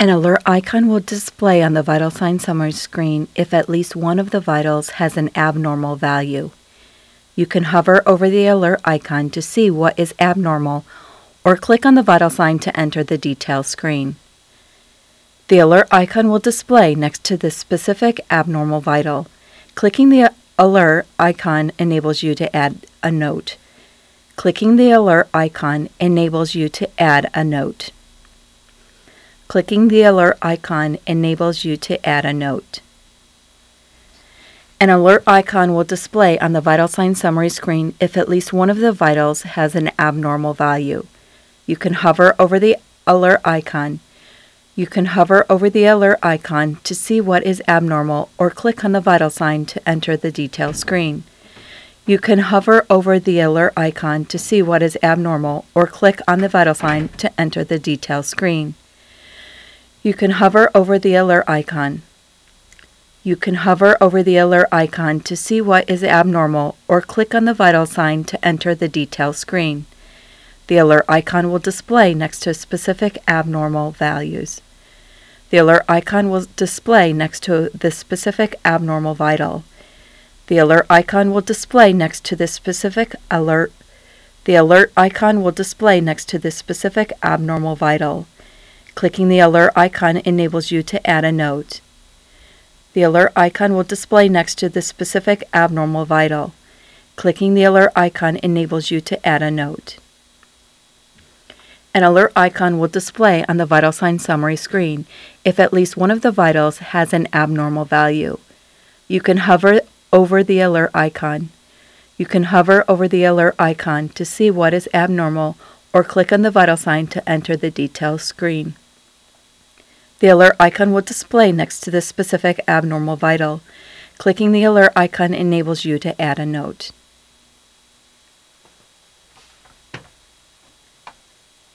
An alert icon will display on the vital sign summary screen if at least one of the vitals has an abnormal value. You can hover over the alert icon to see what is abnormal or click on the vital sign to enter the details screen. The alert icon will display next to the specific abnormal vital. Clicking the alert icon enables you to add a note. Clicking the alert icon enables you to add a note. Clicking the alert icon enables you to add a note. An alert icon will display on the vital sign summary screen if at least one of the vitals has an abnormal value. You can hover over the alert icon. You can hover over the alert icon to see what is abnormal or click on the vital sign to enter the details screen. You can hover over the alert icon to see what is abnormal or click on the vital sign to enter the details screen. You can hover over the alert icon. You can hover over the alert icon to see what is abnormal or click on the vital sign to enter the details screen. The alert icon will display next to specific abnormal values. The alert icon will display next to the specific abnormal vital. The alert icon will display next to the specific alert. The alert icon will display next to the specific abnormal vital. Clicking the alert icon enables you to add a note. The alert icon will display next to the specific abnormal vital. Clicking the alert icon enables you to add a note. An alert icon will display on the vital sign summary screen if at least one of the vitals has an abnormal value. You can hover over the alert icon. You can hover over the alert icon to see what is abnormal or click on the vital sign to enter the details screen. The alert icon will display next to the specific abnormal vital. Clicking the alert icon enables you to add a note.